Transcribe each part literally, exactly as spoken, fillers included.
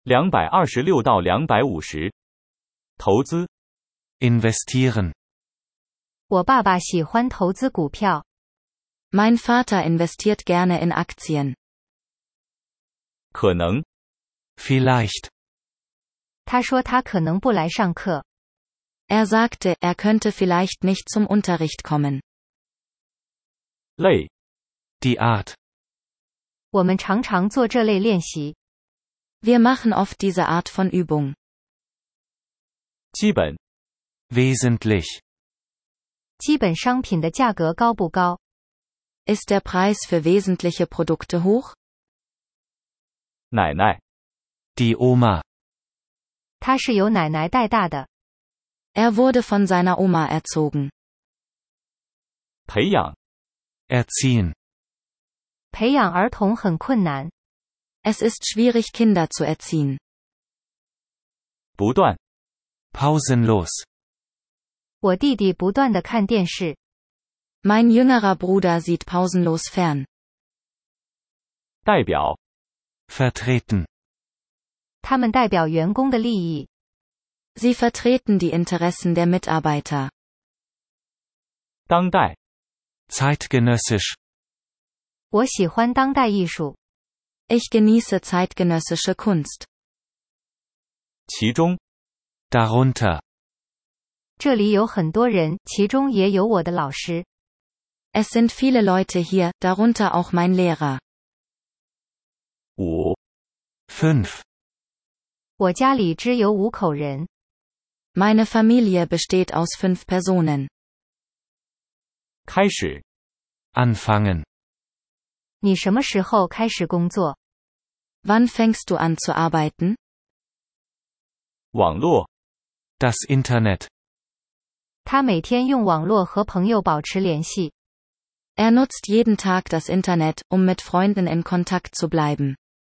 两百二十六到两百五十。投资。 Investieren. 我爸爸喜欢投资股票。 Mein Vater investiert gerne in Aktien. 可能。 Vielleicht. 他说他可能不来上课。 Er sagte, er könnte vielleicht nicht zum Unterricht kommen. 类。 Die Art. 我们常常做这类练习。 Wir machen oft diese Art von Übung. 基本。 Wesentlich. 基本商品的价格高不高？ Ist der Preis für wesentliche Produkte hoch? 奶奶。 Die Oma. 他是由奶奶带大的。 Er wurde von seiner Oma erzogen. 培养。 Erziehen. 培养儿童很困难。 Es ist schwierig, Kinder zu erziehen. 不断。 Pausenlos. 我弟弟不断地看电视。 Mein jüngerer Bruder sieht pausenlos fern. 代表。 Vertreten. 他们代表员工的利益。 Sie vertreten die Interessen der Mitarbeiter. 当代。 Zeitgenössisch. 我喜欢当代艺术。 Ich genieße zeitgenössische Kunst. 其中。 Darunter. 这里有很多人，其中也有我的老师。 Es sind viele Leute hier, darunter auch mein Lehrer. 五。 Fünf. 我家里只有五口人。 Meine Familie besteht aus fünf Personen. 开始。 Anfangen. 你什么时候开始工作？ Wann fängst du an zu arbeiten? 网络。 Das Internet. 他每天用网络和朋友保持联系。 Er nutzt jeden Tag das Internet, um mit Freunden in Kontakt zu bleiben.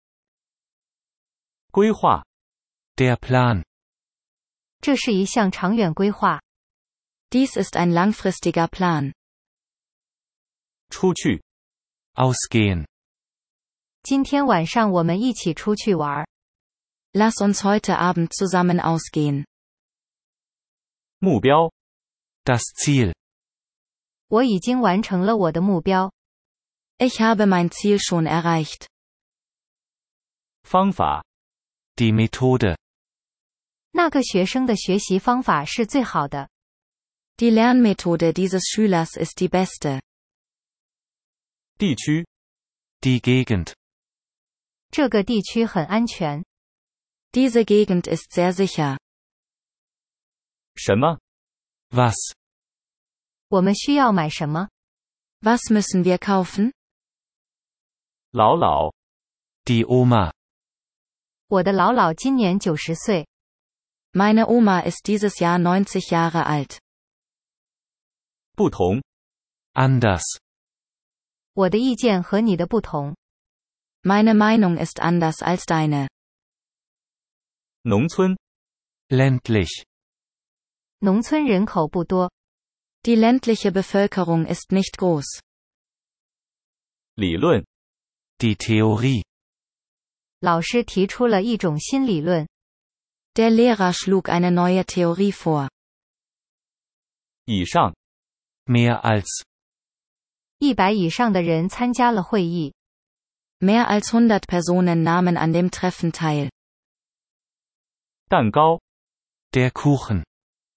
规划。 Der Plan. 这是一项长远规划。 Dies ist ein langfristiger Plan. 出去。 Ausgehen. 今天晚上我们一起出去玩。 Lass uns heute Abend zusammen ausgehen. 目标。 Das Ziel. 我已经完成了我的目标。 Ich habe mein Ziel schon erreicht. 方法。 Die Methode. 那个学生的学习方法是最好的。 Die Lernmethode dieses Schülers ist die beste. 地区。 Die Gegend. 这个地区很安全。 Diese Gegend ist sehr sicher. 什么？ Was? 我们需要买什么？ Was müssen wir kaufen? 姥姥。 Die Oma. 我的姥姥今年九十岁。 Meine Oma ist dieses Jahr neunzig Jahre alt. 不同。 Anders. 我的意见和你的不同。 Meine Meinung ist anders als deine. 农村。 Ländlich. 农村人口不多。 Die ländliche Bevölkerung ist nicht groß. 理论。 Die Theorie. 老师提出了一种新理论。 Der Lehrer schlug eine neue Theorie vor. 以上。 Mehr als. 一百以上的人参加了会议。 Mehr als hundert Personen nahmen an dem Treffen teil. 蛋糕。 Der Kuchen.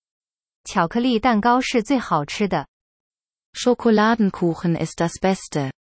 巧克力蛋糕是最好吃的。 Schokoladenkuchen ist das Beste.